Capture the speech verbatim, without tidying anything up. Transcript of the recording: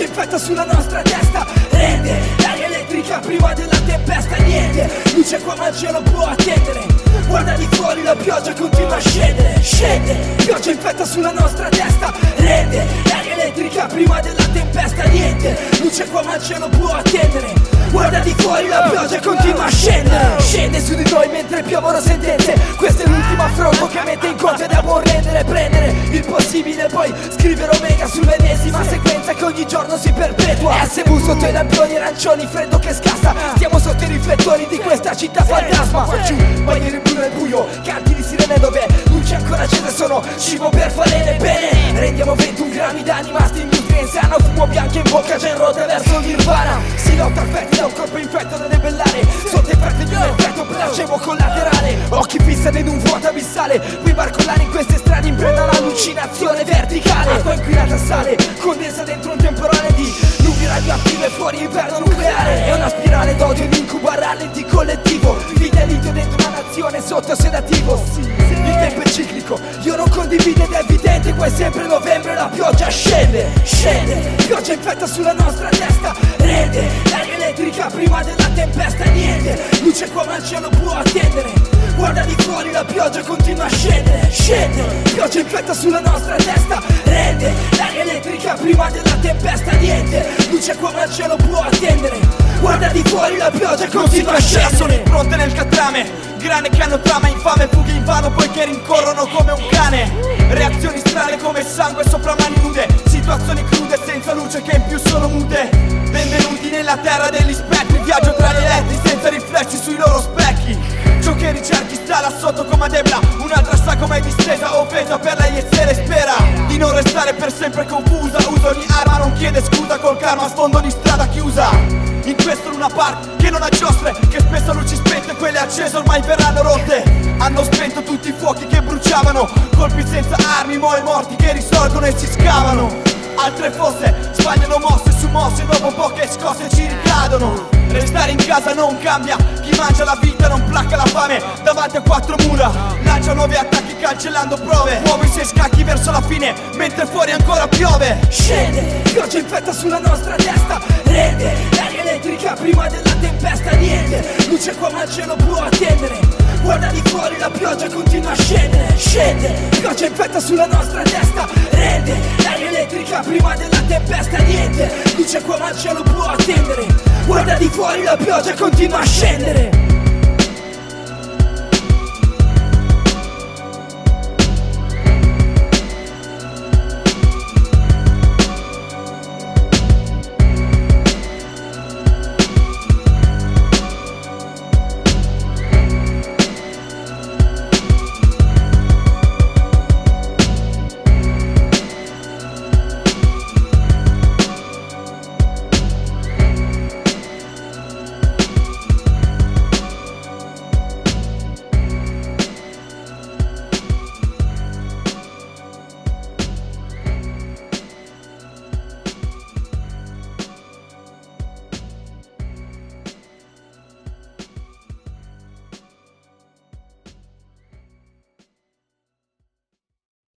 infetta sulla nostra testa, rende l'aria elettrica prima della tempesta. Niente, luce qua ma il cielo può attendere. Guarda di fuori, la pioggia continua a scendere. Scende, pioggia infetta sulla nostra testa, rende l'aria elettrica prima della tempesta. Niente, luce qua ma il cielo può attendere. Guarda di fuori, la pioggia continua a scendere. Scende su di noi mentre piovono sentenze. Questo è l'ultimo affronto che mette in conto ed a buon rendere. Prendere il possibile, poi scrivere omega sull'ennesima sequenza che ogni giorno si perpetua. S V sotto i lampioni arancioni, freddo che scassa. Stiamo sotto i riflettori di questa città fantasma. Qua giù, bandiere blu nel buio, canti di sirene dove luci ancora accese sono cibo per falene. Bene, rendiamo ventuno grammi d'anima, sti industria insana. Fumo bianco in bocca, già in rotta verso il nirvana. Si lotta affetti da un corpo infetto da debellare, sotto effetti di un effetto placebo collaterale. Occhi fissati in un vuoto abissale, qui barcolare in queste strade in preda all'allucinazione verticale. Acqua inquinata sale, condensa dentro un temporale di nubi radioattive, fuori inverno nucleare. È una spirale d'odio, un incubo a rallenti collettivo, fidelito dentro una nazione sotto sedativo. Sì, il tempo è ciclico, io non condivido ed è evidente. Qua è sempre novembre, la pioggia scende, scende, pioggia infetta sulla nostra testa, rende l'aria elettrica prima della tempesta. Niente, luce qua ma il cielo può attendere. Guarda di fuori, la pioggia continua a scendere. Scende, pioggia infetta sulla nostra testa, rende l'aria elettrica prima della tempesta. Niente, luce qua ma il cielo può attendere. Guarda di fuori, la pioggia continua a scendere. Sono impronte nel catrame, grane che hanno trama infame, fughe in vano poi che rincorrono come un cane. Reazioni strane come sangue sopra mani nude, situazioni crude senza luce che in più sono mute. Benvenuti nella terra degli spettri, viaggio tra gli eletti senza riflessi sui loro specchi. Ciò che ricerchi sta là sotto come Debra, un'altra sta come distesa, offesa per lei e se le spera di non restare per sempre confusa. Usa ogni arma, non chiede scusa, col karma sfondo di strada chiusa. In questo Luna Park che non ha giostre, che spesso luci spente, quelle accese ormai verranno rotte. Hanno spento tutti i fuochi che bruciavano, colpi senza armi, mo' i morti che risorgono e si scavano. Altre fosse sbagliano mosse su mosse, dopo poche scosse ci ricadono. Restare in casa non cambia, chi mangia la vita non placca la fame davanti a quattro mura. Lancia nuovi attacchi cancellando prove, muove i suoi scacchi verso la fine mentre fuori ancora piove. Scende, pioggia infetta sulla nostra testa, rende l'aria elettrica prima della tempesta. Niente, luce qua ma il cielo può attendere. Guarda di fuori, la pioggia continua a scendere. Scende, pioggia infetta sulla nostra testa, rende l'aria elettrica prima della tempesta. Niente, luce qua ma il cielo può attendere. Guarda di fuori, la pioggia continua a scendere.